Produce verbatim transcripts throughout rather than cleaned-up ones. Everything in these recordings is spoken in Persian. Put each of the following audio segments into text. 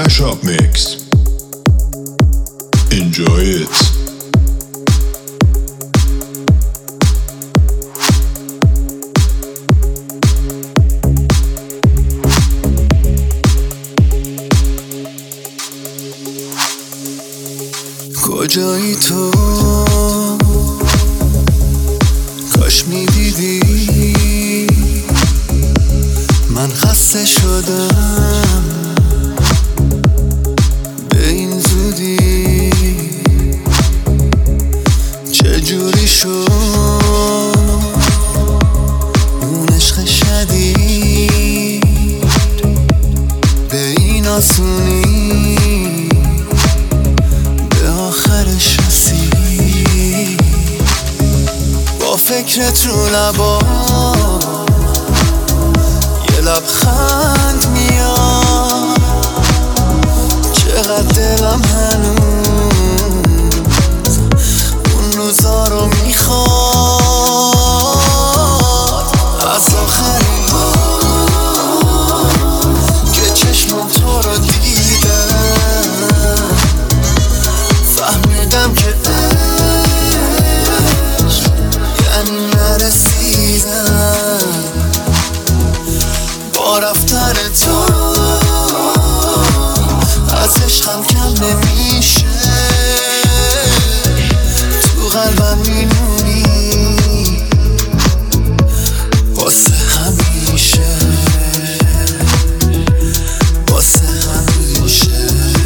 Mashup mix. Enjoy it. کجایی تو؟ کاش میدیدی من خسته شدم به این زودی. چجوری شد اون عشق شدید به این آسونی به آخرش رسید؟ با فکرت رو لبا یه لبخند میاد، چقدر دلم هنوز اون روزا رو میخواد. از آخرین بار که چشمم تو رو دیدم فهمیدم که عشق یعنی نرسیدم. با رفتن تو از عشقم کم نمیشه، تو قلبم میمونی واسه همیشه، واسه همیشه.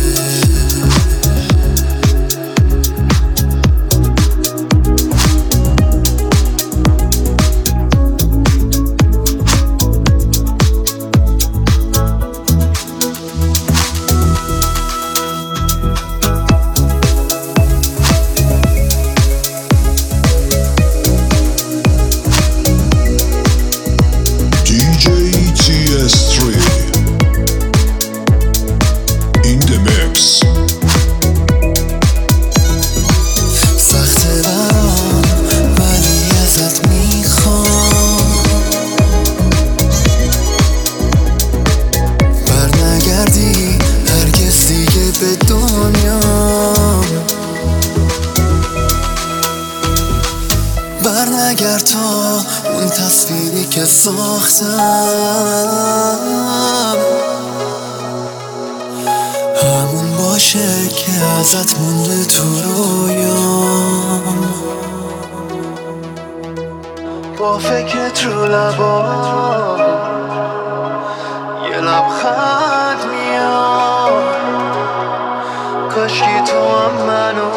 به دنیا برنگرد تا اون تصویری که ساختم همون باشه که ازت مونده تو رویام. با فکرت رو لبا یه لبخند میاد، کاشکی تو هم منو